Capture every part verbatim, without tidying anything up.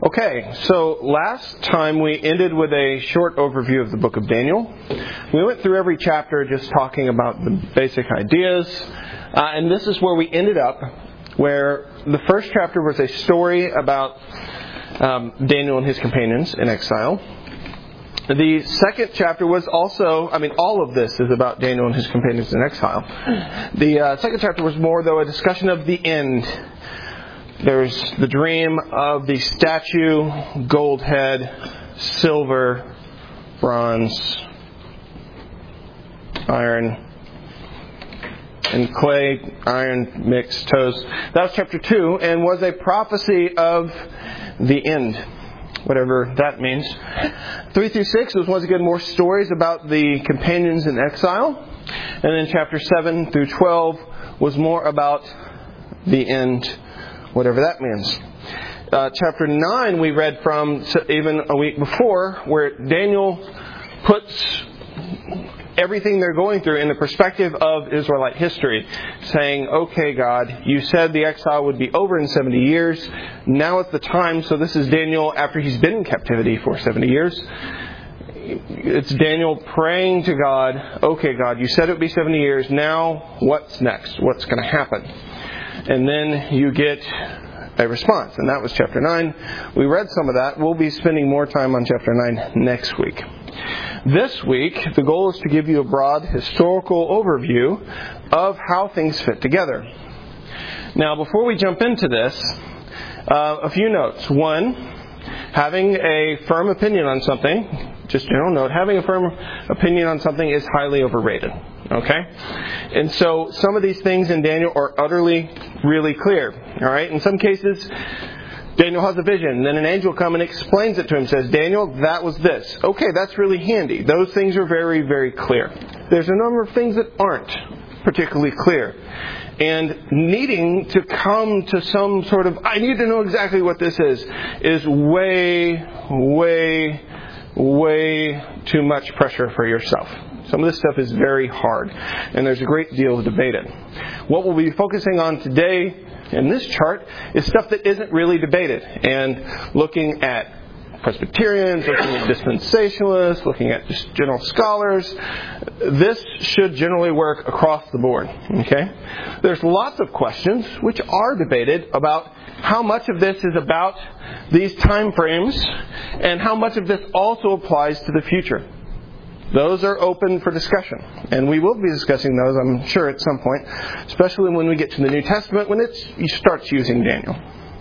Okay, so last time we ended with a short overview of the book of Daniel. We went through every chapter just talking about the basic ideas, uh, and this is where we ended up, where the first chapter was a story about um, Daniel and his companions in exile. The second chapter was also, I mean, all of this is about Daniel and his companions in exile. The uh, second chapter was more, though, a discussion of the end. There's the dream of the statue, gold head, silver, bronze, iron, and clay, iron mixed toes. That was chapter two, and was a prophecy of the end, whatever that means. Three through six was once again more stories about the companions in exile. And then chapter seven through twelve was more about the end, whatever that means. Uh, chapter nine we read from even a week before, where Daniel puts everything they're going through in the perspective of Israelite history, saying, okay, God, you said the exile would be over in seventy years. Now is the time. So this is Daniel after he's been in captivity for seventy years. It's Daniel praying to God, okay, God, you said it would be seventy years. Now what's next? What's going to happen? And then you get a response. And that was chapter nine. We read some of that. We'll be spending more time on chapter nine next week. This week, the goal is to give you a broad historical overview of how things fit together. Now, before we jump into this, uh, a few notes. One, having a firm opinion on something, just general note, having a firm opinion on something is highly overrated. Okay? And so some of these things in Daniel are utterly, really clear. All right? In some cases, Daniel has a vision, and then an angel comes and explains it to him, says, Daniel, that was this. Okay, that's really handy. Those things are very, very clear. There's a number of things that aren't particularly clear. And needing to come to some sort of, I need to know exactly what this is, is way, way, way too much pressure for yourself. Some of this stuff is very hard, and there's a great deal of debate in. What we'll be focusing on today in this chart is stuff that isn't really debated, and looking at Presbyterians, looking at dispensationalists, looking at just general scholars. This should generally work across the board. Okay? There's lots of questions which are debated about how much of this is about these time frames and how much of this also applies to the future. Those are open for discussion, and we will be discussing those, I'm sure, at some point, especially when we get to the New Testament, when it starts using Daniel.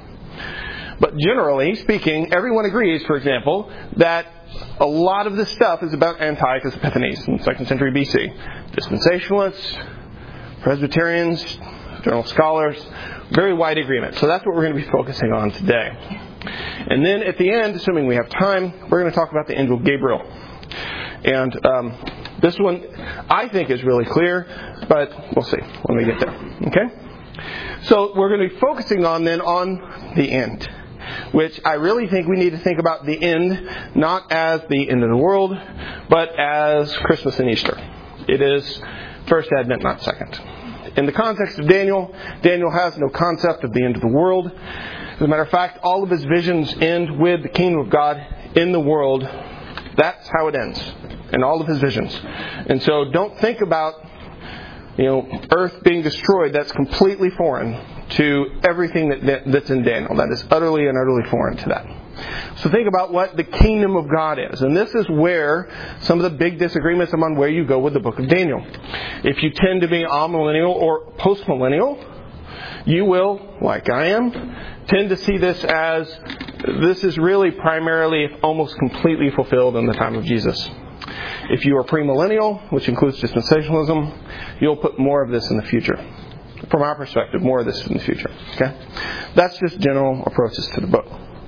But generally speaking, everyone agrees, for example, that a lot of this stuff is about Antiochus Epiphanes in the second century B C. Dispensationalists, Presbyterians, general scholars, very wide agreement. So that's what we're going to be focusing on today. And then at the end, assuming we have time, we're going to talk about the angel Gabriel. And um, this one, I think, is really clear, but we'll see when we get there. Okay? So we're going to be focusing on then on the end, which I really think we need to think about the end not as the end of the world, but as Christmas and Easter. It is first Advent, not second. In the context of Daniel, Daniel has no concept of the end of the world. As a matter of fact, all of his visions end with the kingdom of God in the world. That's how it ends, in all of his visions. And so don't think about, you know, earth being destroyed. That's completely foreign to everything that, that's in Daniel. That is utterly and utterly foreign to that. So think about what the kingdom of God is. And this is where some of the big disagreements among where you go with the book of Daniel. If you tend to be amillennial or postmillennial, you will, like I am, tend to see this as this is really primarily almost completely fulfilled in the time of Jesus. If you are premillennial, which includes dispensationalism, you'll put more of this in the future. From our perspective, more of this in the future. Okay? That's just general approaches to the book.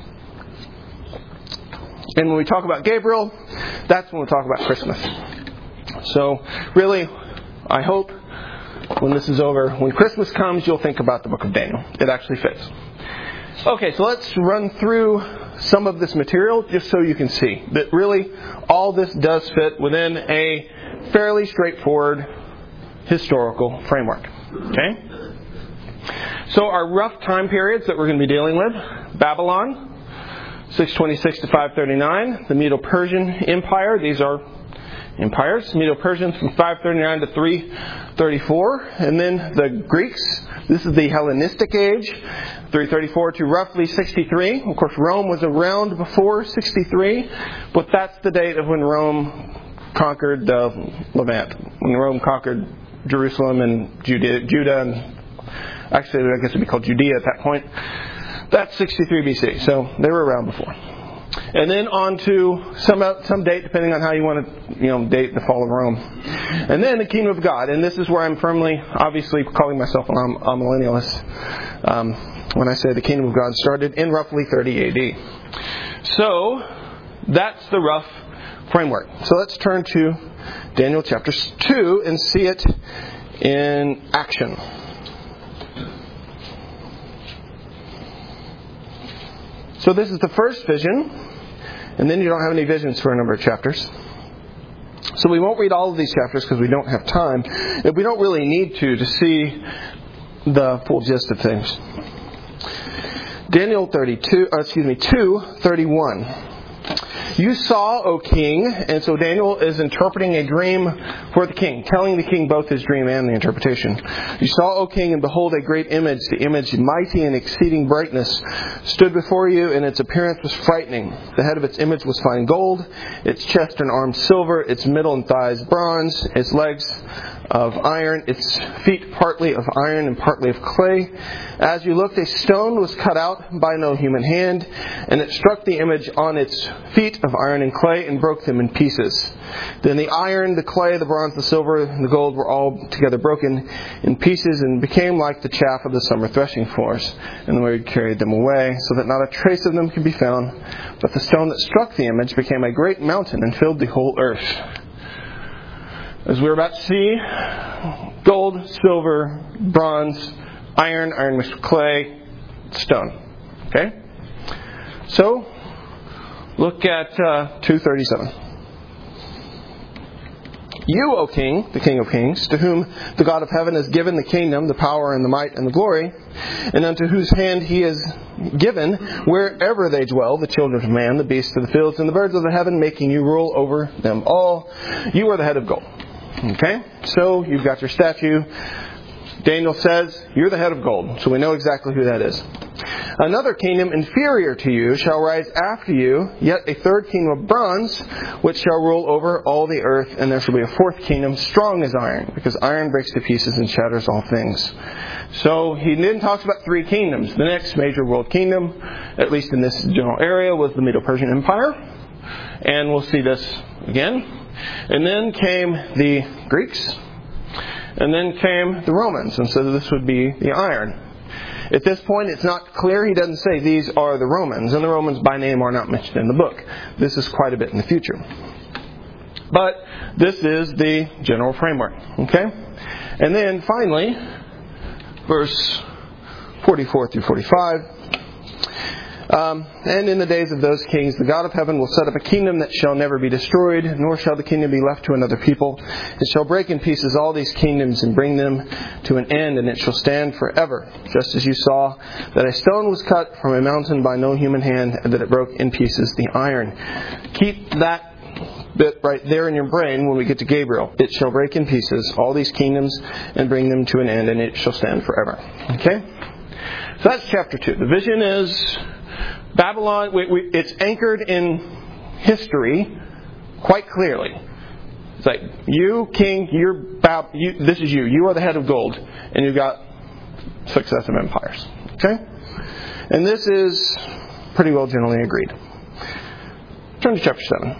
And when we talk about Gabriel, that's when we talk about Christmas. So really, I hope when this is over, when Christmas comes, you'll think about the book of Daniel. It actually fits. Okay, so let's run through some of this material just so you can see that really all this does fit within a fairly straightforward historical framework. Okay? So our rough time periods that we're going to be dealing with: Babylon, six twenty-six to five thirty-nine, the Medo-Persian Empire. These are empires. Medo-Persians from five thirty-nine to three thirty-four. And then the Greeks. This is the Hellenistic age, three thirty-four to roughly sixty-three. Of course, Rome was around before sixty-three, but that's the date of when Rome conquered uh, Levant. When Rome conquered Jerusalem and Judea, Judah, and actually I guess it would be called Judea at that point. That's sixty-three B C, so they were around before. And then on to some some date, depending on how you want to you know date the fall of Rome. And then the Kingdom of God, and this is where I'm firmly, obviously, calling myself an a millennialist um, when I say the Kingdom of God started in roughly thirty A D. So that's the rough framework. So let's turn to Daniel chapter two and see it in action. So this is the first vision, and then you don't have any visions for a number of chapters. So we won't read all of these chapters because we don't have time, and we don't really need to to see the full gist of things. Daniel thirty-two, uh, excuse me, two thirty-one. You saw, O king, and so Daniel is interpreting a dream for the king, telling the king both his dream and the interpretation. You saw, O king, and behold, a great image, the image mighty and exceeding brightness, stood before you, and its appearance was frightening. The head of its image was fine gold, its chest and arms silver, its middle and thighs bronze, its legs of iron, its feet partly of iron and partly of clay. As you looked, a stone was cut out by no human hand, and it struck the image on its feet of iron and clay and broke them in pieces. Then the iron, the clay, the bronze, the silver, and the gold were all together broken in pieces and became like the chaff of the summer threshing floors. And the Lord carried them away, so that not a trace of them could be found. But the stone that struck the image became a great mountain and filled the whole earth. As we're about to see, gold, silver, bronze, iron, iron mixed with clay, stone. Okay? So, look at uh, two thirty-seven. You, O King, the King of Kings, to whom the God of heaven has given the kingdom, the power and the might and the glory, and unto whose hand he has given wherever they dwell, the children of man, the beasts of the fields, and the birds of the heaven, making you rule over them all. You are the head of gold. Okay? So, you've got your statue. Daniel says, you're the head of gold. So we know exactly who that is. Another kingdom inferior to you shall rise after you, yet a third kingdom of bronze, which shall rule over all the earth, and there shall be a fourth kingdom, strong as iron, because iron breaks to pieces and shatters all things. So he then talks about three kingdoms. The next major world kingdom, at least in this general area, was the Medo-Persian Empire. And we'll see this again. And then came the Greeks. And then came the Romans. And so this would be the iron. At this point, it's not clear. He doesn't say these are the Romans. And the Romans by name are not mentioned in the book. This is quite a bit in the future. But this is the general framework. Okay? And then finally, verse forty-four through forty-five. Um, and in the days of those kings, the God of heaven will set up a kingdom that shall never be destroyed, nor shall the kingdom be left to another people. It shall break in pieces all these kingdoms and bring them to an end, and it shall stand forever. Just as you saw that a stone was cut from a mountain by no human hand, and that it broke in pieces the iron. Keep that bit right there in your brain when we get to Gabriel. It shall break in pieces all these kingdoms and bring them to an end, and it shall stand forever. Okay? So that's chapter two. The vision is Babylon. We, we, it's anchored in history quite clearly. It's like, you, king, you're Bab- you, this is you. You are the head of gold. And you've got successive empires. Okay? And this is pretty well generally agreed. Turn to chapter seven.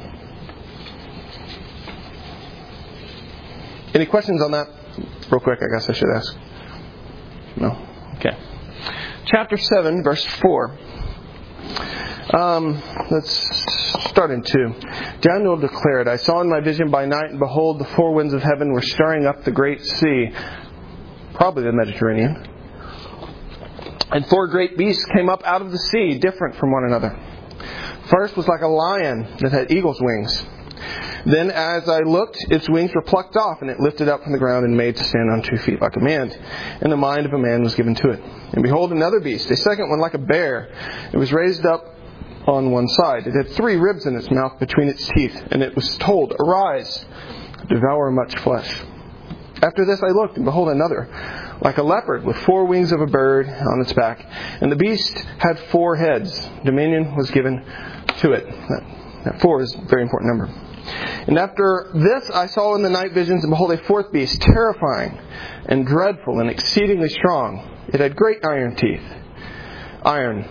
Any questions on that? Real quick, I guess I should ask. No? Okay. Chapter seven, verse four. Um, let's start in two. Daniel declared, I saw in my vision by night, and behold, the four winds of heaven were stirring up the great sea, probably the Mediterranean. And four great beasts came up out of the sea, different from one another. First was like a lion that had eagle's wings. Then as I looked, its wings were plucked off, and it lifted up from the ground and made to stand on two feet like a man. And the mind of a man was given to it. And behold, another beast, a second one like a bear. It was raised up on one side. It had three ribs in its mouth between its teeth, and it was told, "Arise, devour much flesh." After this I looked, and behold another, like a leopard, with four wings of a bird on its back. And the beast had four heads. Dominion was given to it. That, that four is a very important number. And after this I saw in the night visions, and behold a fourth beast, terrifying and dreadful and exceedingly strong. It had great iron teeth. Iron.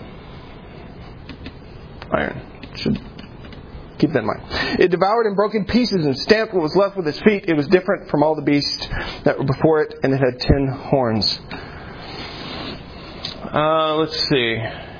Iron. Should keep that in mind. It devoured and broke in pieces and stamped what was left with its feet. It was different from all the beasts that were before it, and it had ten horns. Uh, let's see.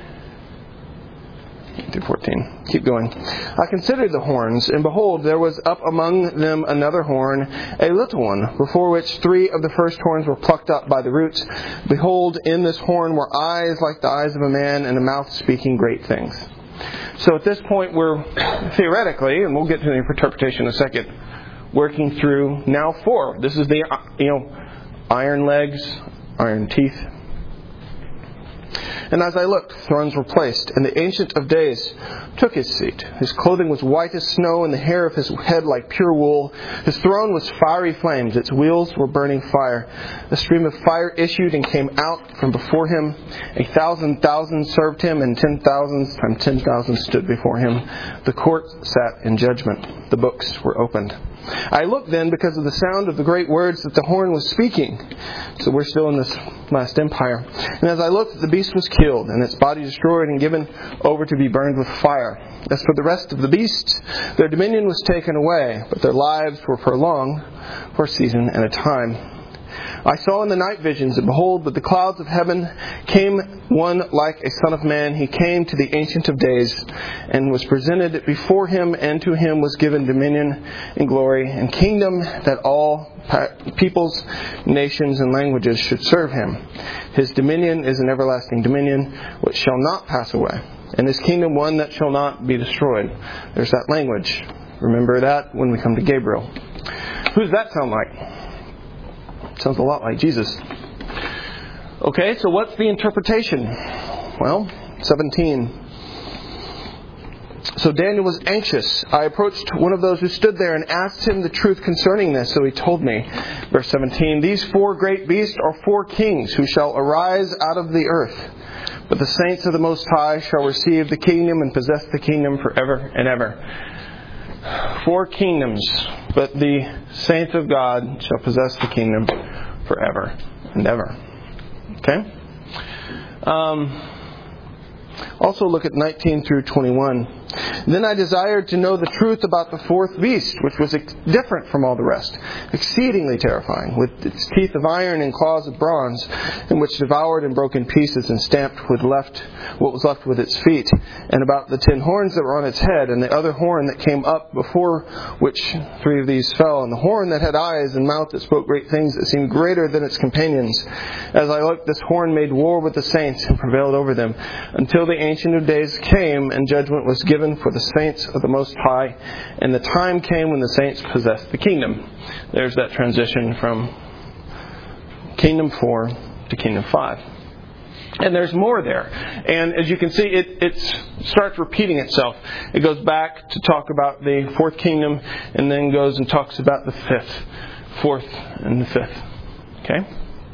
through fourteen. Keep going. I considered the horns, and behold, there was up among them another horn, a little one, before which three of the first horns were plucked up by the roots. Behold, in this horn were eyes like the eyes of a man, and a mouth speaking great things. So at this point, we're theoretically, and we'll get to the interpretation in a second, working through now four. This is the, you know, iron legs, iron teeth. And as I looked, thrones were placed, and the Ancient of Days took his seat. His clothing was white as snow, and the hair of his head like pure wool. His throne was fiery flames. Its wheels were burning fire. A stream of fire issued and came out from before him. A thousand thousand served him, and ten thousands times ten thousand stood before him. The court sat in judgment. The books were opened. I looked then because of the sound of the great words that the horn was speaking. So we're still in this last empire. And as I looked, the beast was killed, and its body destroyed and given over to be burned with fire. As for the rest of the beasts, their dominion was taken away, but their lives were prolonged for a season and a time. I saw in the night visions, and behold, with the clouds of heaven came one like a son of man. He came to the Ancient of Days, and was presented before him, and to him was given dominion and glory and kingdom, that all peoples, nations, and languages should serve him. His dominion is an everlasting dominion which shall not pass away, and his kingdom one that shall not be destroyed. There's that language. Remember that when we come to Gabriel. Who does that sound like? Sounds a lot like Jesus. Okay, so what's the interpretation? Well, seventeen. So Daniel was anxious. I approached one of those who stood there and asked him the truth concerning this. So he told me, verse seventeen, these four great beasts are four kings who shall arise out of the earth. But the saints of the Most High shall receive the kingdom and possess the kingdom forever and ever. Four kingdoms, but the saints of God shall possess the kingdom forever and ever. Okay? Um, also look at nineteen through twenty-one. Then I desired to know the truth about the fourth beast, which was ex- different from all the rest, exceedingly terrifying, with its teeth of iron and claws of bronze, and which devoured and broke in pieces and stamped with left what was left with its feet, and about the ten horns that were on its head, and the other horn that came up, before which three of these fell, and the horn that had eyes and mouth that spoke great things that seemed greater than its companions. As I looked, this horn made war with the saints and prevailed over them, until the Ancient of Days came, and judgment was given for the saints of the Most High, and the time came when the saints possessed the kingdom. There's that transition from Kingdom four to Kingdom five. And there's more there. And as you can see, it, it starts repeating itself. It goes back to talk about the fourth kingdom, and then goes and talks about the fifth, fourth, and the fifth. Okay?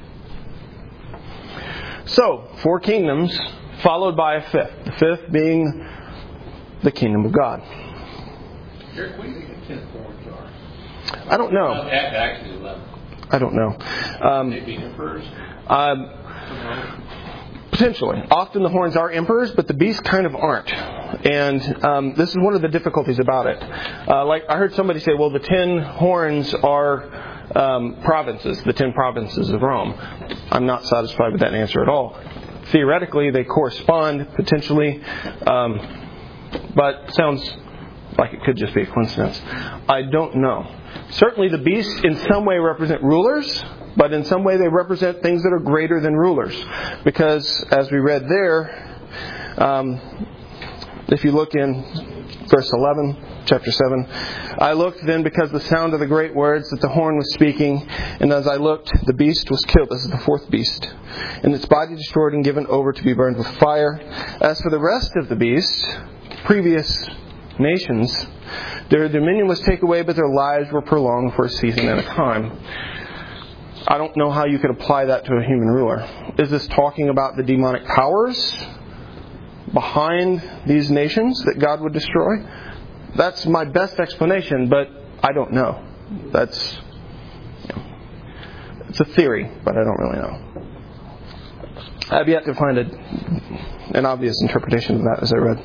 So, four kingdoms, followed by a fifth. The fifth being the kingdom of God. Eric, what do you think the ten horns are? I don't know. Well, actually, eleven. I don't know. Um, They be emperors? Um, potentially. Often the horns are emperors, but the beasts kind of aren't. And um, this is one of the difficulties about it. Uh, like I heard somebody say, well, the ten horns are um, provinces, the ten provinces of Rome. I'm not satisfied with that answer at all. Theoretically, they correspond potentially. Um, But sounds like it could just be a coincidence. I don't know. Certainly the beasts in some way represent rulers, but in some way they represent things that are greater than rulers. Because as we read there, um, if you look in verse eleven, chapter seven, I looked then because the sound of the great words that the horn was speaking, and as I looked, the beast was killed. This is the fourth beast. And its body destroyed and given over to be burned with fire. As for the rest of the beasts, previous nations. Their dominion was taken away, but their lives were prolonged for a season and a time. I don't know how you could apply that to a human ruler. Is this talking about the demonic powers behind these nations that God would destroy? That's my best explanation, but I don't know. That's you know, it's a theory, but I don't really know. I've yet to find a, an obvious interpretation of that as I read.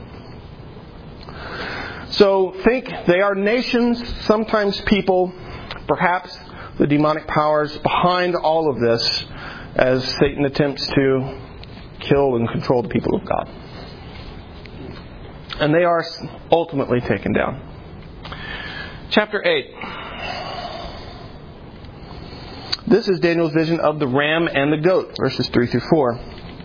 So think they are nations, sometimes people, perhaps the demonic powers behind all of this as Satan attempts to kill and control the people of God. And they are ultimately taken down. Chapter eight. This is Daniel's vision of the ram and the goat, verses three through four.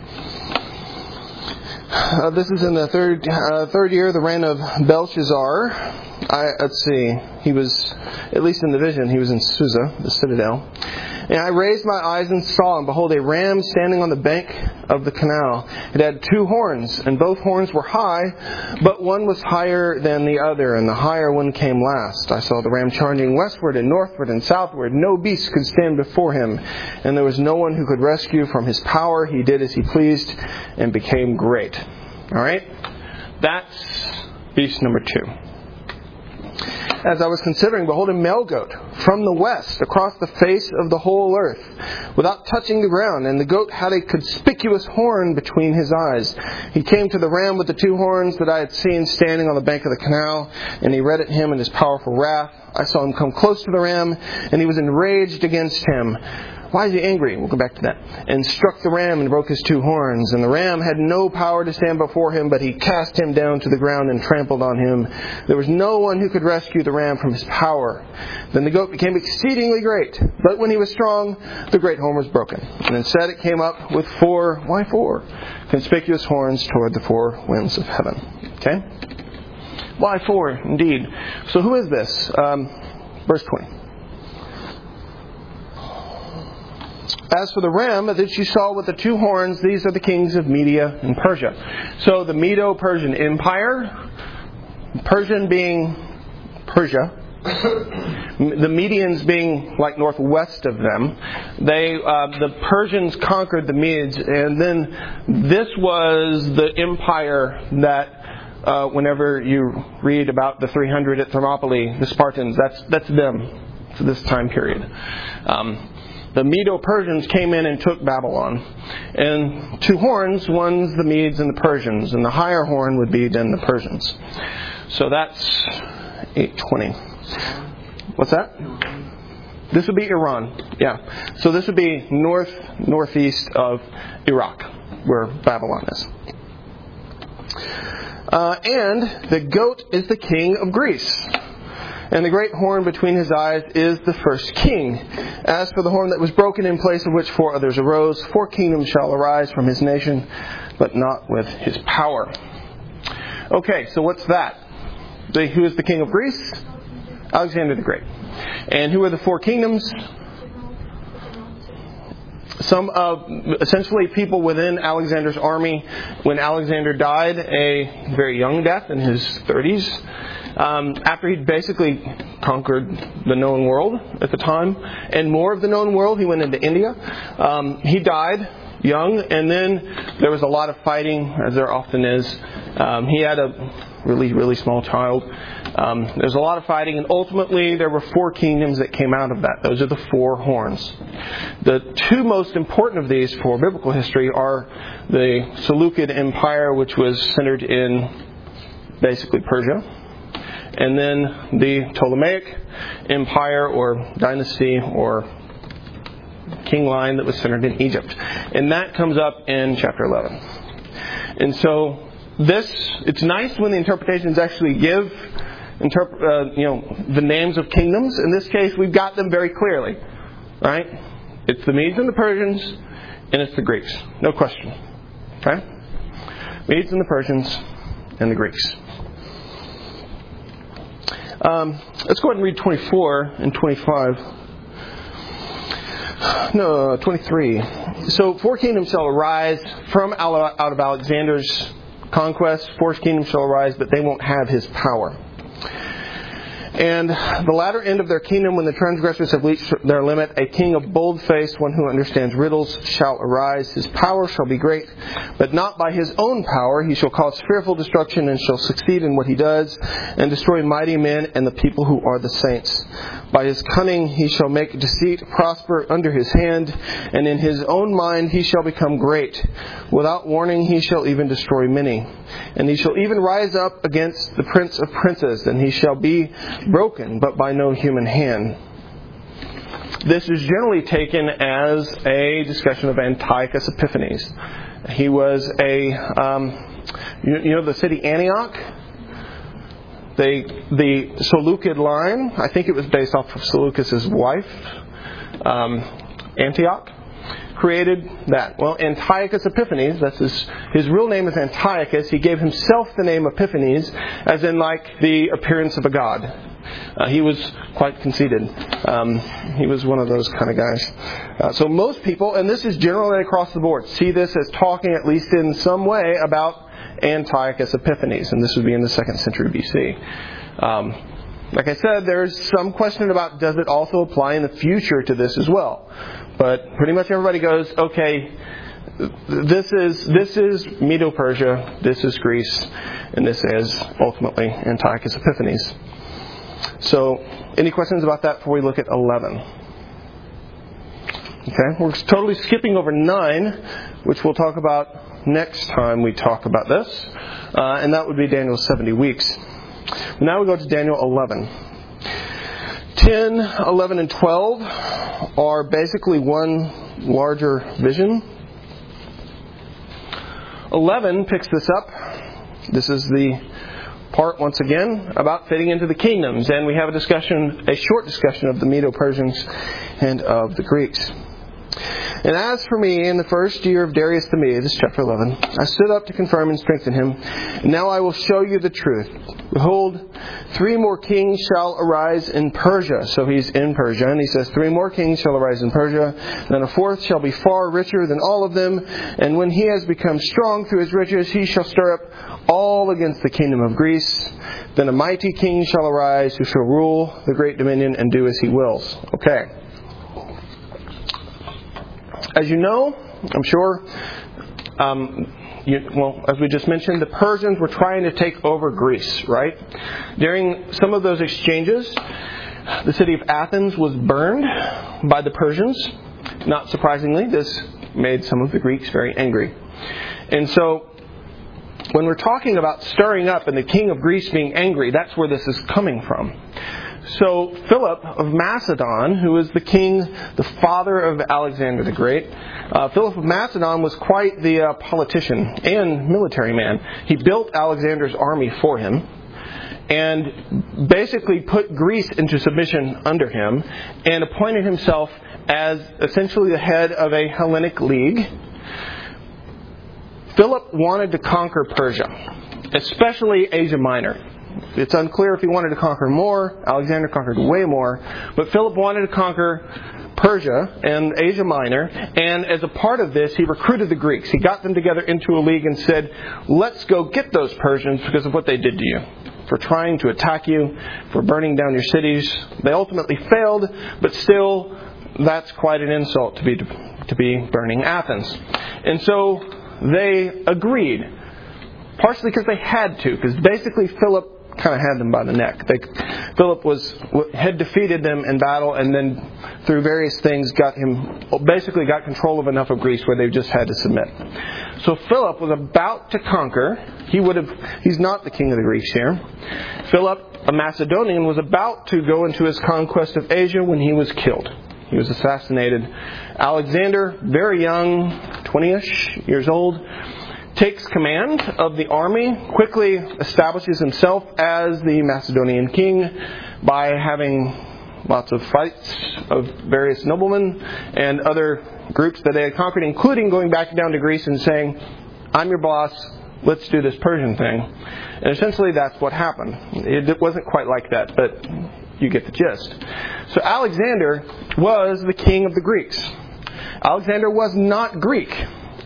Uh, this is in the third uh, third year of the reign of Belshazzar. I, let's see, he was, at least in the vision, he was in Susa, the citadel. And I raised my eyes and saw, and behold, a ram standing on the bank of the canal. It had two horns, and both horns were high, but one was higher than the other, and the higher one came last. I saw the ram charging westward and northward and southward. No beast could stand before him, and there was no one who could rescue from his power. He did as he pleased and became great. All right? That's beast number two. As I was considering, behold, a male goat from the west across the face of the whole earth, without touching the ground, and the goat had a conspicuous horn between his eyes. He came to the ram with the two horns that I had seen standing on the bank of the canal, and he read at him in his powerful wrath. I saw him come close to the ram, and he was enraged against him. Why is he angry? We'll go back to that. And struck the ram and broke his two horns. And the ram had no power to stand before him, but he cast him down to the ground and trampled on him. There was no one who could rescue the ram from his power. Then the goat became exceedingly great. But when he was strong, the great horn was broken. And instead it came up with four, why four? Conspicuous horns toward the four winds of heaven. Okay? Why four, indeed. So who is this? Um, verse twenty. As for the ram that you saw with the two horns, these are the kings of Media and Persia. So the Medo-Persian Empire, Persian being Persia, the Medians being like northwest of them, they uh, the Persians conquered the Medes, and then this was the empire that uh, whenever you read about the three hundred at Thermopylae, the Spartans, that's that's them for this time period. Um, The Medo-Persians came in and took Babylon. And two horns, one's the Medes and the Persians. And the higher horn would be then the Persians. So that's eight twenty. What's that? This would be Iran. Yeah. So this would be north, northeast of Iraq, where Babylon is. Uh, and the goat is the king of Greece. And the great horn between his eyes is the first king. As for the horn that was broken, in place of which four others arose, four kingdoms shall arise from his nation, but not with his power. Okay, so what's that? The, who is the king of Greece? Alexander the Great. And who are the four kingdoms? Some of, essentially, people within Alexander's army. When Alexander died, a very young death in his thirties, Um, after he'd basically conquered the known world at the time, and more of the known world, he went into India. Um, he died young, and then there was a lot of fighting, as there often is. Um, he had a really, really small child. Um, there was a lot of fighting, and ultimately there were four kingdoms that came out of that. Those are the four horns. The two most important of these for biblical history are the Seleucid Empire, which was centered in basically Persia, and then the Ptolemaic Empire or dynasty or king line that was centered in Egypt. And that comes up in chapter eleven. And so this, it's nice when the interpretations actually give interp- uh, you know, the names of kingdoms. In this case, we've got them very clearly. Right? It's the Medes and the Persians, and it's the Greeks. No question. Okay? Medes and the Persians and the Greeks. Um, let's go ahead and read twenty-four and twenty-five. No, twenty-three. So four kingdoms shall arise from out of Alexander's conquest, forced kingdoms shall arise, but they won't have his power. And the latter end of their kingdom, when the transgressors have reached their limit, a king of bold face, one who understands riddles, shall arise. His power shall be great, but not by his own power. He shall cause fearful destruction and shall succeed in what he does, and destroy mighty men and the people who are the saints. By his cunning he shall make deceit prosper under his hand, and in his own mind he shall become great. Without warning he shall even destroy many. And he shall even rise up against the prince of princes, and he shall be broken, but by no human hand. This is generally taken as a discussion of Antiochus Epiphanes. He was a, um, you, you know the city Antioch? They, the Seleucid line, I think it was based off of Seleucus' wife, um, Antioch, created that. Well, Antiochus Epiphanes, that's his, his real name is Antiochus. He gave himself the name Epiphanes, as in like the appearance of a god. Uh, he was quite conceited. Um, he was one of those kind of guys. Uh, so most people, and this is generally across the board, see this as talking at least in some way about Antiochus Epiphanes, and this would be in the second century B C. Um, like I said, there's some question about does it also apply in the future to this as well. But pretty much everybody goes, okay, this is this is Medo-Persia, this is Greece, and this is ultimately Antiochus Epiphanes. So, any questions about that before we look at eleven? Okay, we're totally skipping over nine, which we'll talk about next time we talk about this, uh, and that would be Daniel's seventy weeks. Now we go to Daniel eleven. ten, eleven, and twelve are basically one larger vision. eleven picks this up. This is the part, once again, about fitting into the kingdoms. And we have a discussion, a short discussion of the Medo-Persians and of the Greeks. And as for me, in the first year of Darius the Mede, this is chapter eleven, I stood up to confirm and strengthen him. And now I will show you the truth. Behold, three more kings shall arise in Persia. So he's in Persia, and he says, three more kings shall arise in Persia. Then a fourth shall be far richer than all of them. And when he has become strong through his riches, he shall stir up all against the kingdom of Greece. Then a mighty king shall arise, who shall rule the great dominion and do as he wills. Okay. As you know, I'm sure, um, you, well, as we just mentioned, the Persians were trying to take over Greece, right? During some of those exchanges, the city of Athens was burned by the Persians. Not surprisingly, this made some of the Greeks very angry. And so, when we're talking about stirring up and the king of Greece being angry, that's where this is coming from. So Philip of Macedon, who is the king, the father of Alexander the Great, uh, Philip of Macedon was quite the uh, politician and military man. He built Alexander's army for him and basically put Greece into submission under him and appointed himself as essentially the head of a Hellenic league. Philip wanted to conquer Persia, especially Asia Minor. It's unclear if he wanted to conquer more. Alexander conquered way more. But Philip wanted to conquer Persia and Asia Minor. And as a part of this, he recruited the Greeks. He got them together into a league and said, let's go get those Persians because of what they did to you. For trying to attack you, for burning down your cities. They ultimately failed, but still, that's quite an insult to be, to be burning Athens. And so they agreed. Partially because they had to, because basically Philip kind of had them by the neck. They, Philip was had defeated them in battle, and then through various things got him basically got control of enough of Greece where they just had to submit. So Philip was about to conquer. He would have. He's not the king of the Greeks here. Philip, a Macedonian, was about to go into his conquest of Asia when he was killed. He was assassinated. Alexander, very young, twenty-ish years old, takes command of the army, quickly establishes himself as the Macedonian king by having lots of fights of various noblemen and other groups that they had conquered, including going back down to Greece and saying, I'm your boss, let's do this Persian thing. And essentially that's what happened. It wasn't quite like that, but you get the gist. So Alexander was the king of the Greeks. Alexander was not Greek.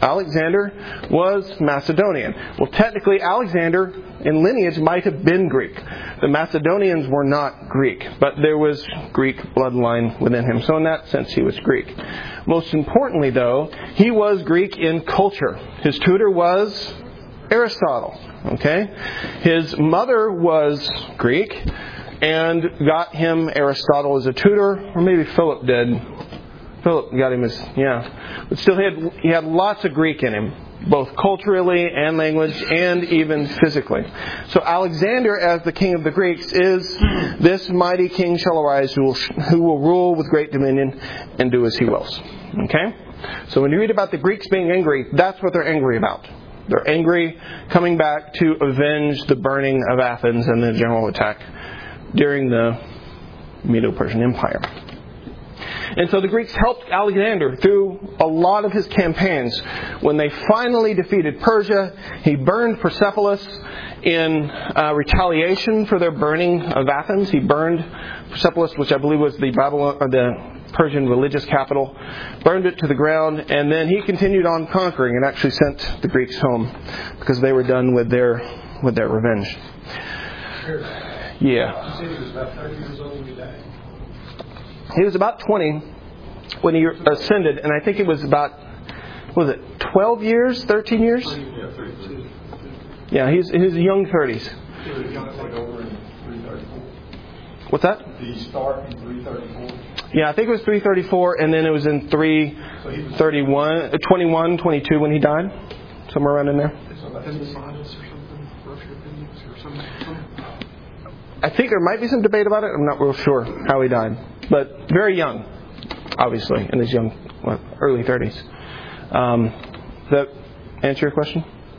Alexander was Macedonian. Well, technically, Alexander in lineage might have been Greek. The Macedonians were not Greek, but there was Greek bloodline within him. So in that sense, he was Greek. Most importantly, though, he was Greek in culture. His tutor was Aristotle. Okay? His mother was Greek and got him Aristotle as a tutor, or maybe Philip did. Philip got him as, yeah. But still, he had, he had lots of Greek in him, both culturally and language and even physically. So Alexander, as the king of the Greeks, is this mighty king shall arise who will, who will rule with great dominion and do as he wills. Okay? So when you read about the Greeks being angry, that's what they're angry about. They're angry coming back to avenge the burning of Athens and the general attack during the Medo-Persian Empire. And so the Greeks helped Alexander through a lot of his campaigns. When they finally defeated Persia, he burned Persepolis in uh, retaliation for their burning of Athens. He burned Persepolis, which I believe was the Babylon or the Persian religious capital, burned it to the ground, and then he continued on conquering and actually sent the Greeks home because they were done with their with their revenge. Yeah. You said he was about thirty years old when he died. He was about twenty when he ascended, and I think it was about, what was it, twelve years, thirteen years? Yeah, thirty-two. Yeah, he's in his young thirties. He was young, like over in three thirty-four. What's that? Did he start in three thirty-four? Yeah, I think it was three thirty-four, and then it was in three thirty-one, twenty-one, twenty-two when he died. Somewhere around in there. I think there might be some debate about it. I'm not real sure how he died. But very young, obviously, in his young, well, early thirties. Um, does that answer your question?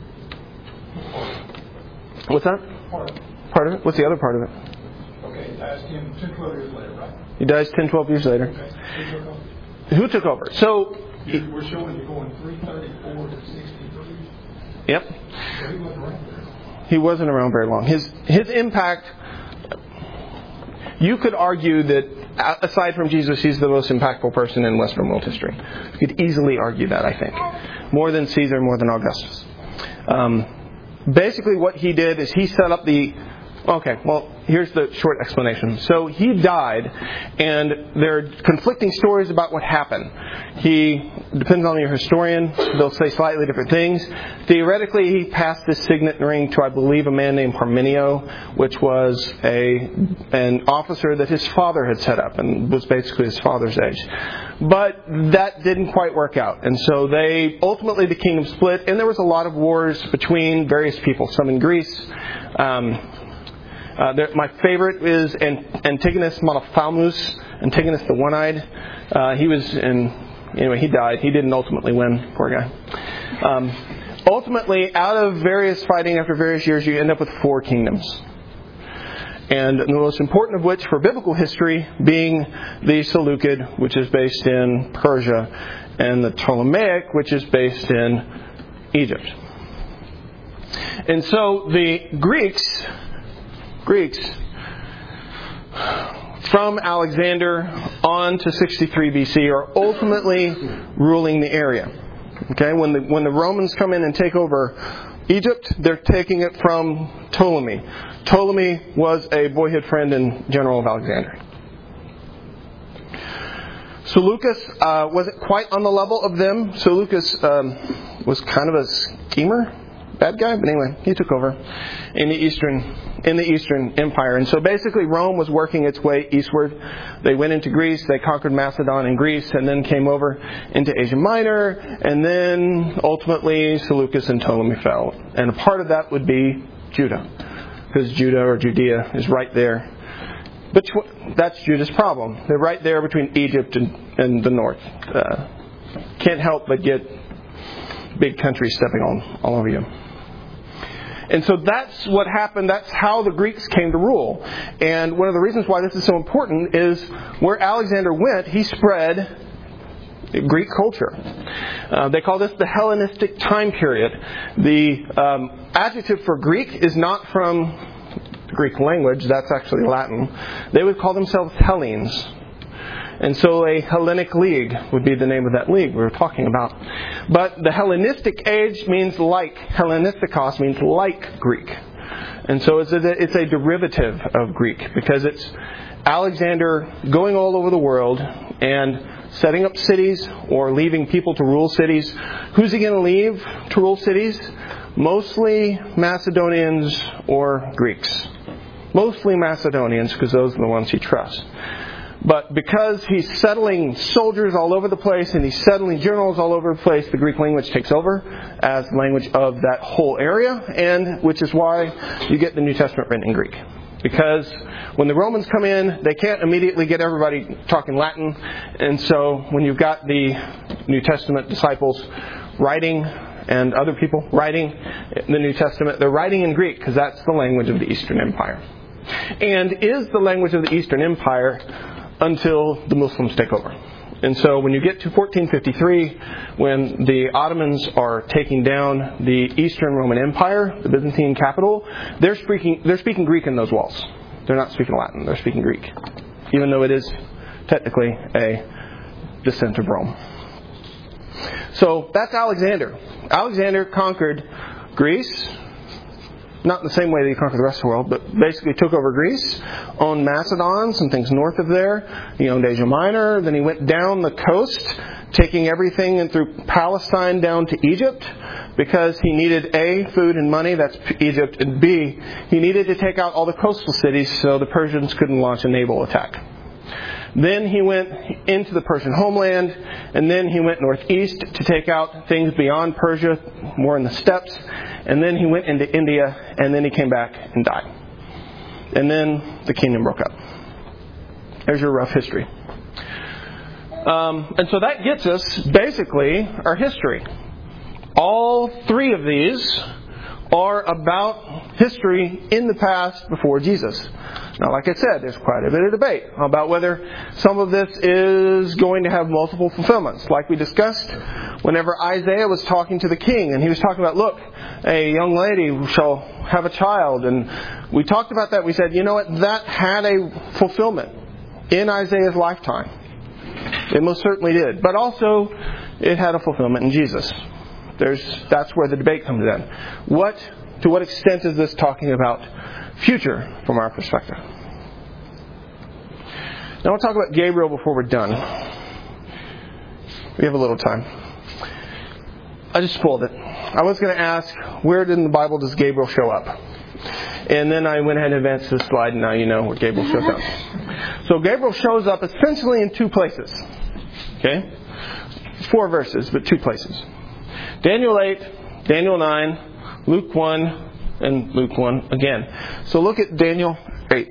What's that? Part of it. Part of it? What's the other part of it? Okay, he dies ten, ten, twelve years later, right? He dies ten, twelve years later. Okay. Who took over? Who took over? So, You, we're showing you going three thirty-four to sixty-three. Yep. So he wasn't around there. He wasn't around very long. His his impact, you could argue that aside from Jesus, he's the most impactful person in Western world history. You could easily argue that, I think. More than Caesar, more than Augustus. Um, basically what he did is he set up the... Okay, well, here's the short explanation. So he died, and there are conflicting stories about what happened. He, depends on your historian, they'll say slightly different things. Theoretically, he passed this signet ring to, I believe, a man named Parmenio, which was a an officer that his father had set up, and was basically his father's age. But that didn't quite work out, and so they, ultimately the kingdom split, and there was a lot of wars between various people, some in Greece, um, Uh, there, my favorite is Antigonus Monophthalmus, Antigonus the One-Eyed. Uh, he was in, anyway, he died. He didn't ultimately win, poor guy. Um, ultimately, out of various fighting after various years, you end up with four kingdoms. And the most important of which for biblical history being the Seleucid, which is based in Persia, and the Ptolemaic, which is based in Egypt. And so the Greeks... Greeks, from Alexander on to sixty-three B C, are ultimately ruling the area. Okay, when the when the Romans come in and take over Egypt, they're taking it from Ptolemy. Ptolemy was a boyhood friend and general of Alexander. Seleucus uh, wasn't quite on the level of them. Seleucus um, was kind of a schemer. Bad guy, but anyway, he took over in the eastern in the Eastern Empire. And so basically Rome was working its way eastward. They went into Greece, they conquered Macedon and Greece, and then came over into Asia Minor, and then ultimately Seleucus and Ptolemy fell. And a part of that would be Judah, because Judah or Judea is right there. But that's Judah's problem. They're right there between Egypt and, and the north. Uh, can't help but get big countries stepping on all over you. And so that's what happened. That's how the Greeks came to rule. And one of the reasons why this is so important is where Alexander went, he spread Greek culture. Uh, they call this the Hellenistic time period. The um, adjective for Greek is not from the Greek language. That's actually Latin. They would call themselves Hellenes. And so a Hellenic League would be the name of that league we were talking about. But the Hellenistic age means like. Hellenistikos means like Greek. And so it's a, it's a derivative of Greek because it's Alexander going all over the world and setting up cities or leaving people to rule cities. Who's he going to leave to rule cities? Mostly Macedonians or Greeks. Mostly Macedonians because those are the ones he trusts. But because he's settling soldiers all over the place and he's settling generals all over the place, the Greek language takes over as the language of that whole area, and which is why you get the New Testament written in Greek. Because when the Romans come in, they can't immediately get everybody talking Latin, and so when you've got the New Testament disciples writing and other people writing the New Testament, they're writing in Greek because that's the language of the Eastern Empire. And is the language of the Eastern Empire until the Muslims take over. And so when you get to fourteen fifty-three, when the Ottomans are taking down the Eastern Roman Empire, the Byzantine capital, they're speaking they're speaking Greek in those walls. They're not speaking Latin, they're speaking Greek. Even though it is technically a descent of Rome. So that's Alexander. Alexander conquered Greece. Not in the same way that he conquered the rest of the world, but basically took over Greece, owned Macedon, some things north of there. He owned Asia Minor. Then he went down the coast, taking everything and through Palestine down to Egypt, because he needed A, food and money, that's Egypt, and B, he needed to take out all the coastal cities so the Persians couldn't launch a naval attack. Then he went into the Persian homeland, and then he went northeast to take out things beyond Persia, more in the steppes. And then he went into India, and then he came back and died. And then the kingdom broke up. There's your rough history. Um, and so that gets us, basically, our history. All three of these are about history in the past before Jesus. Now, like I said, there's quite a bit of debate about whether some of this is going to have multiple fulfillments. Like we discussed, whenever Isaiah was talking to the king, and he was talking about, look, a young lady shall have a child. And we talked about that. We said, you know what, that had a fulfillment in Isaiah's lifetime. It most certainly did. But also, it had a fulfillment in Jesus. There's, that's where the debate comes in. What, to what extent is this talking about future from our perspective? Now we'll talk about Gabriel before we're done. We have a little time. I just spoiled it. I was going to ask, where in the Bible does Gabriel show up? And then I went ahead and advanced the slide, and now you know where Gabriel shows up. So Gabriel shows up essentially in two places. Okay? Four verses, but two places. Daniel eight, Daniel nine, Luke one, and Luke one again. So look at Daniel eight.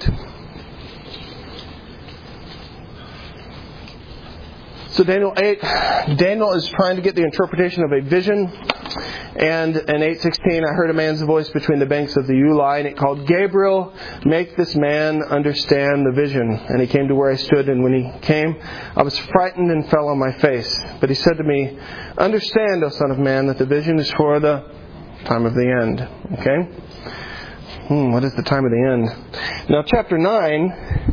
So Daniel eight, Daniel is trying to get the interpretation of a vision. And in eight sixteen, I heard a man's voice between the banks of the Ulai, and it called, Gabriel, make this man understand the vision. And he came to where I stood, and when he came, I was frightened and fell on my face. But he said to me, understand, O son of man, that the vision is for the time of the end. Okay? Hmm, what is the time of the end? Now, chapter nine,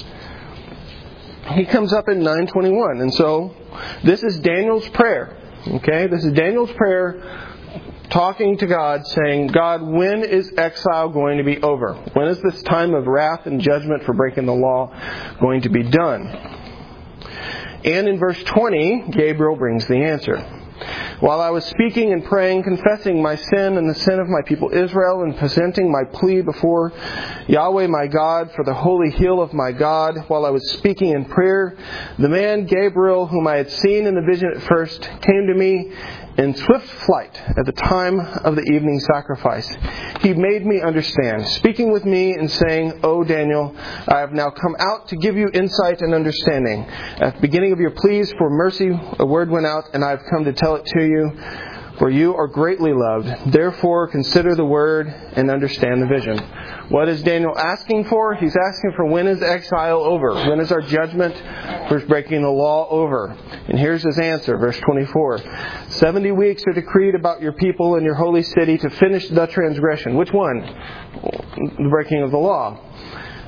he comes up in nine twenty-one. And so, this is Daniel's prayer. Okay? This is Daniel's prayer talking to God, saying, God, when is exile going to be over? When is this time of wrath and judgment for breaking the law going to be done? And in verse twenty, Gabriel brings the answer. While I was speaking and praying, confessing my sin and the sin of my people Israel, and presenting my plea before Yahweh my God for the holy hill of my God, while I was speaking in prayer, the man Gabriel, whom I had seen in the vision at first, came to me in swift flight at the time of the evening sacrifice. He made me understand, speaking with me and saying, O Daniel, I have now come out to give you insight and understanding. At the beginning of your pleas for mercy, a word went out, and I have come to tell it to you, for you are greatly loved. Therefore, consider the word and understand the vision. What is Daniel asking for? He's asking for, when is exile over? When is our judgment for breaking the law over? And here's his answer, verse twenty-four. Seventy weeks are decreed about your people and your holy city to finish the transgression. Which one? The breaking of the law.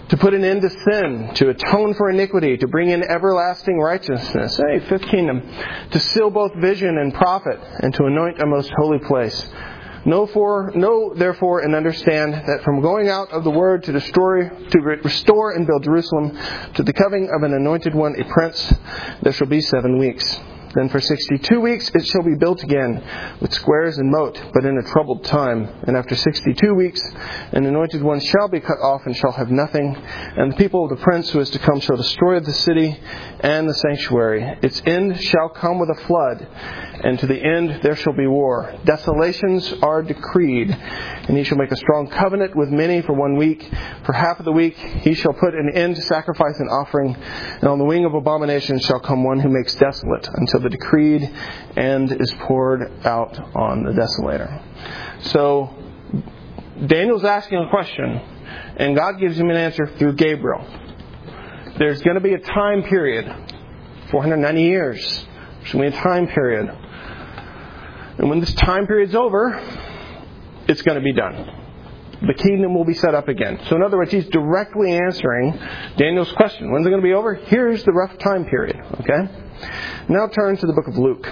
to put an end to sin, to atone for iniquity, to bring in everlasting righteousness. Hey, fifth kingdom. To seal both vision and prophet, and to anoint a most holy place. Know, for, know therefore and understand that from going out of the word to destroy, to restore and build Jerusalem, to the coming of an anointed one, a prince, there shall be seven weeks. Then for sixty-two weeks it shall be built again, with squares and moat, but in a troubled time. And after sixty-two weeks an anointed one shall be cut off and shall have nothing. And the people of the prince who is to come shall destroy the city and the sanctuary. Its end shall come with a flood, and to the end there shall be war. Desolations are decreed, and he shall make a strong covenant with many for one week. For half of the week he shall put an end to sacrifice and offering, and on the wing of abomination shall come one who makes desolate, until the decreed end is poured out on the desolator. So Daniel's asking a question, and God gives him an answer through Gabriel. There's going to be a time period, four hundred ninety years. There's going to be a time period. And when this time period's over, it's going to be done. The kingdom will be set up again. So in other words, he's directly answering Daniel's question. When's it going to be over? Here's the rough time period. Okay? Now turn to the book of Luke.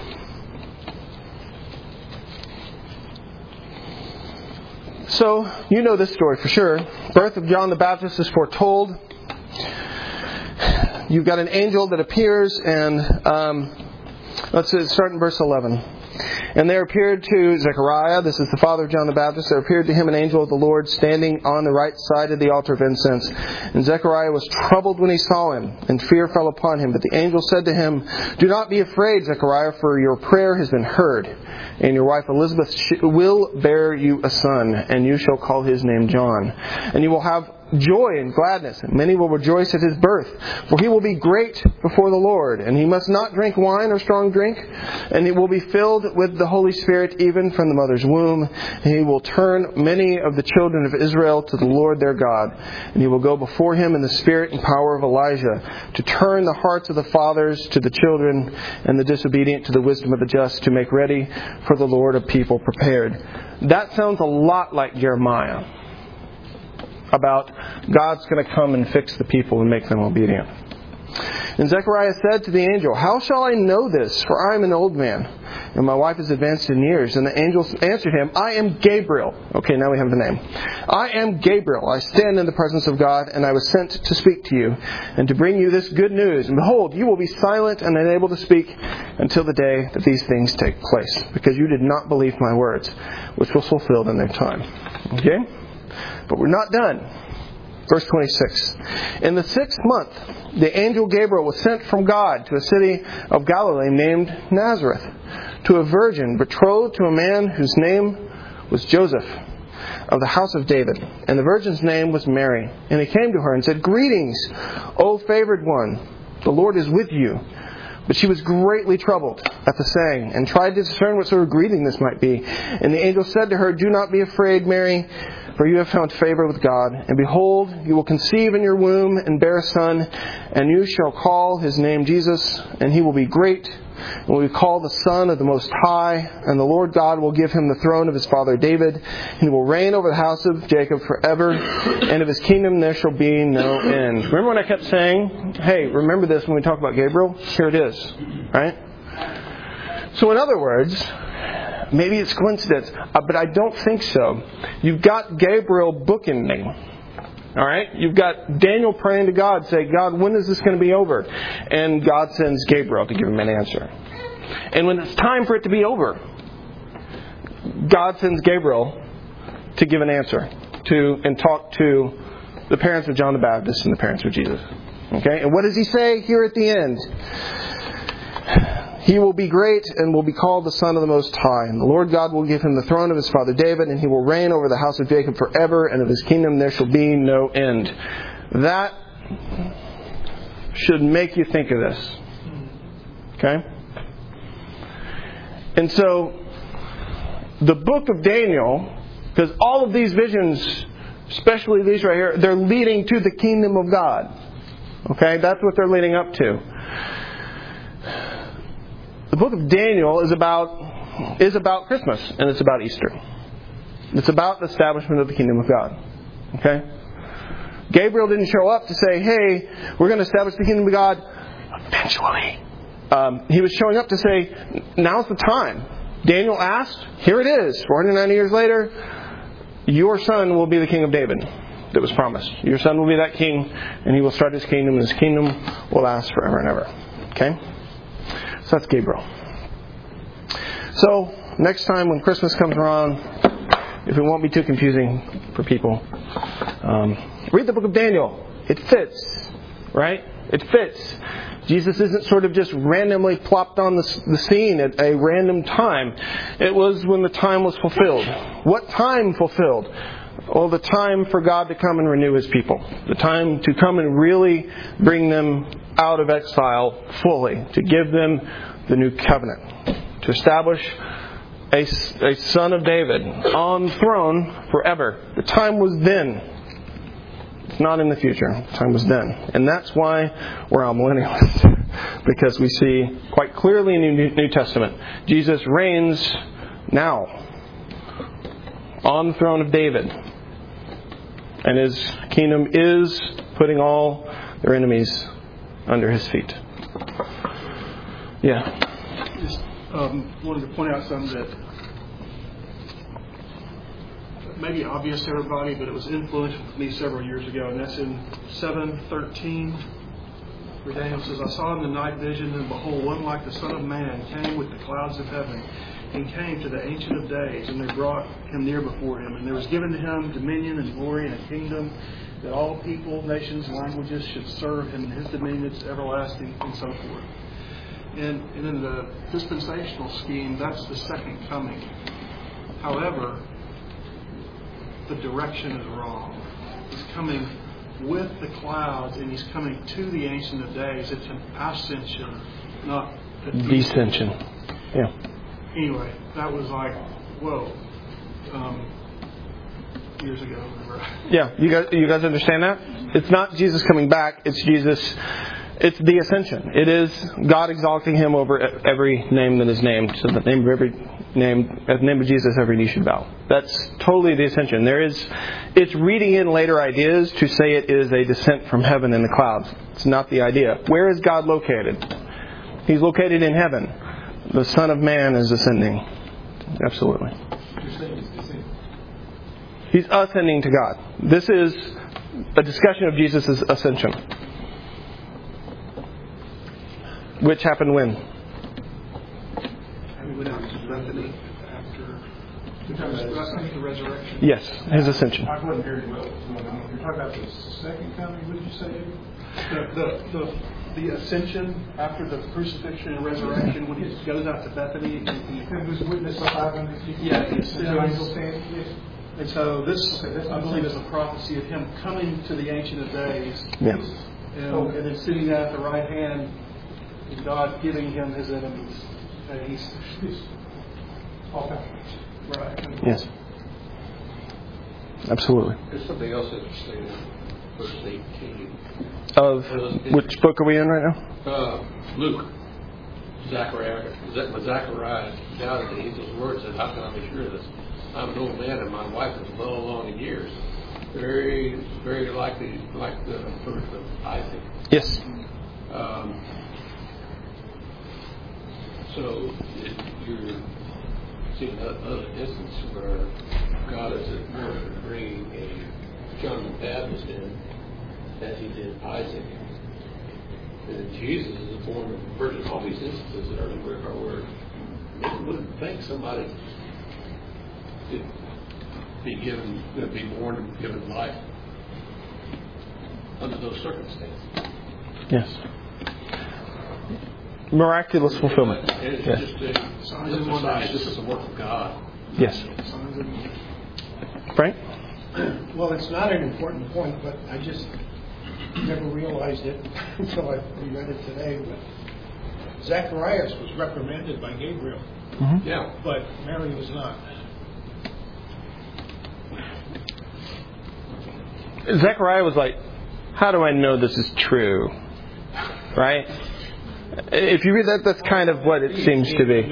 So, you know this story for sure. Birth of John the Baptist is foretold. You've got an angel that appears, and um, let's start in verse eleven. And there appeared to Zechariah, this is the father of John the Baptist, there appeared to him an angel of the Lord standing on the right side of the altar of incense. And Zechariah was troubled when he saw him, and fear fell upon him. But the angel said to him, "Do not be afraid, Zechariah, for your prayer has been heard. And your wife Elizabeth will bear you a son, and you shall call his name John. And you will have joy and gladness, and many will rejoice at his birth. For he will be great before the Lord, and he must not drink wine or strong drink, and he will be filled with the Holy Spirit even from the mother's womb. And he will turn many of the children of Israel to the Lord their God. And he will go before him in the spirit and power of Elijah, to turn the hearts of the fathers to the children, and the disobedient to the wisdom of the just, to make ready for the Lord a people prepared." That sounds a lot like Jeremiah, about God's going to come and fix the people and make them obedient. And Zechariah said to the angel, "How shall I know this? For I am an old man, and my wife is advanced in years." And the angel answered him, "I am Gabriel." Okay, now we have the name. "I am Gabriel. I stand in the presence of God, and I was sent to speak to you, and to bring you this good news. And behold, you will be silent and unable to speak until the day that these things take place, because you did not believe my words, which was fulfilled in their time." Okay? But we're not done. Verse twenty-six. "In the sixth month, the angel Gabriel was sent from God to a city of Galilee named Nazareth, to a virgin betrothed to a man whose name was Joseph, of the house of David. And the virgin's name was Mary. And he came to her and said, 'Greetings, O favored one, the Lord is with you.' But she was greatly troubled at the saying, and tried to discern what sort of greeting this might be. And the angel said to her, 'Do not be afraid, Mary, for you have found favor with God. And behold, you will conceive in your womb and bear a son, and you shall call his name Jesus, and he will be great, and will be called the Son of the Most High. And the Lord God will give him the throne of his father David, and he will reign over the house of Jacob forever, and of his kingdom there shall be no end.'" Remember when I kept saying, hey, remember this when we talk about Gabriel? Here it is, right? So in other words, maybe it's coincidence, uh, but I don't think so. You've got Gabriel bookending. All right? You've got Daniel praying to God, saying, "God, when is this going to be over?" And God sends Gabriel to give him an answer. And when it's time for it to be over, God sends Gabriel to give an answer to and talk to the parents of John the Baptist and the parents of Jesus. Okay? And what does he say here at the end? "He will be great and will be called the Son of the Most High. And the Lord God will give him the throne of his father David, and he will reign over the house of Jacob forever, and of his kingdom there shall be no end." That should make you think of this. Okay? And so, the book of Daniel, because all of these visions, especially these right here, they're leading to the kingdom of God. Okay? That's what they're leading up to. The book of Daniel is about is about Christmas, and it's about Easter. It's about the establishment of the kingdom of God. Okay? Gabriel didn't show up to say, hey, we're going to establish the kingdom of God eventually. Um, he was showing up to say, now's the time. Daniel asked, here it is. four hundred ninety years later, your son will be the king of David that was promised. Your son will be that king, and he will start his kingdom, and his kingdom will last forever and ever. Okay? So that's Gabriel. So, next time when Christmas comes around, if it won't be too confusing for people, um, read the book of Daniel. It fits, right? It fits. Jesus isn't sort of just randomly plopped on the, the scene at a random time. It was when the time was fulfilled. What time fulfilled? Well, the time for God to come and renew His people. The time to come and really bring them out of exile fully. To give them the new covenant. To establish a, a son of David on the throne forever. The time was then. It's not in the future. The time was then. And that's why we're amillennialists. Because we see quite clearly in the New Testament, Jesus reigns now on the throne of David. And His kingdom is putting all their enemies under His feet. Yeah. Just um, wanted to point out something that maybe obvious to everybody, but it was influential for me several years ago, and that's in seven thirteen, where Daniel says, I saw in the night vision, and behold, one like the Son of Man came with the clouds of heaven, and came to the Ancient of Days, and they brought him near before him. And there was given to him dominion and glory and a kingdom, that all people, nations, languages should serve him, and his dominion is everlasting, and so forth. And, and in the dispensational scheme, that's the second coming. However, the direction is wrong. He's coming with the clouds, and He's coming to the Ancient of Days. It's an ascension, not a descension. Yeah. Anyway, that was like, whoa, um, years ago. Yeah, you guys, you guys understand that? It's not Jesus coming back, it's Jesus, it's the ascension. It is God exalting Him over every name that is named. So the name of every name, at the name of Jesus, every knee should bow. That's totally the ascension. There is, it's reading in later ideas to say it is a descent from heaven in the clouds. It's not the idea. Where is God located? He's located in heaven. The Son of Man is ascending. Absolutely. He's ascending to God. This is a discussion of Jesus' ascension. Which happened when? He went out to Bethany after the resurrection. Yes, His ascension. I wasn't very well. You're talking about the second coming, what did you say? The, the, the, the ascension after the crucifixion and resurrection, when He goes out to Bethany. And he was witness of five hundred people. Yeah, he ascends. Yes. And so this, okay, I believe, is a prophecy of Him coming to the Ancient of Days. Yes. And, oh. and then sitting there at the right hand, and God giving Him His enemies. And he's, he's okay. Right. Yes. Absolutely. There's something else interesting in verse eighteen. Of which book are we in right now? Uh, Luke. Zachariah. Zachariah doubted the angel's word, said, how can I be sure of this? I'm an old man and my wife is well along in years. Very, very likely like the birth of Isaac. Yes. Um, so it, you're seeing another instance where God is at work bringing a John the Baptist in, as He did Isaac. And Jesus is born of a virgin. All these instances that are where, where you wouldn't think somebody could be given, be born and given life under those circumstances. Yes. Miraculous fulfillment. And it's yes. just a signs and wonders. This is the work of God. Yes. Frank? Well, it's not an important point, but I just never realized it until I reread it today. But Zacharias was reprimanded by Gabriel. Mm-hmm. Yeah. But Mary was not. Zechariah was like, how do I know this is true? Right? If you read that, that's kind of what it seems to be.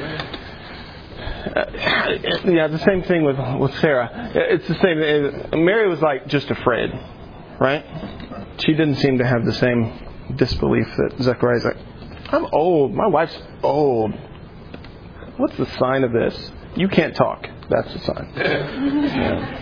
Uh, yeah, the same thing with with Sarah. It's the same. Mary was like just afraid, right? She didn't seem to have the same disbelief that Zechariah's like, I'm old. My wife's old. What's the sign of this? You can't talk. That's the sign. Yeah.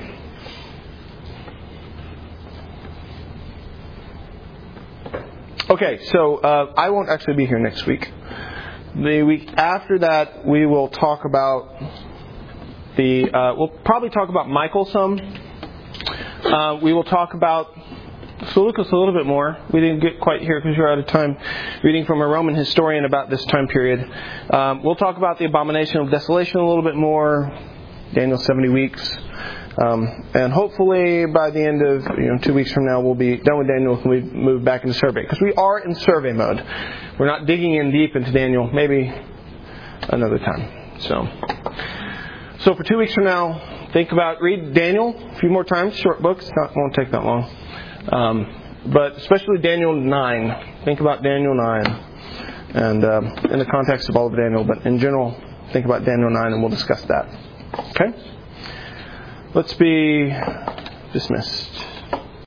Okay, so uh, I won't actually be here next week. The week after that, we will talk about the. Uh, we'll probably talk about Michael some. Uh, we will talk about Seleucus a little bit more. We didn't get quite here because you're out of time reading from a Roman historian about this time period. Um, we'll talk about the abomination of desolation a little bit more. Daniel's seventy weeks. Um, and hopefully by the end of you know two weeks from now we'll be done with Daniel and we move back into survey, because we are in survey mode. We're not digging in deep into Daniel. Maybe another time. So, so for two weeks from now, think about read Daniel a few more times. Short books, not won't take that long. Um, but especially Daniel nine. Think about Daniel nine, and uh, in the context of all of Daniel, but in general, think about Daniel nine, and we'll discuss that. Okay. Let's be dismissed.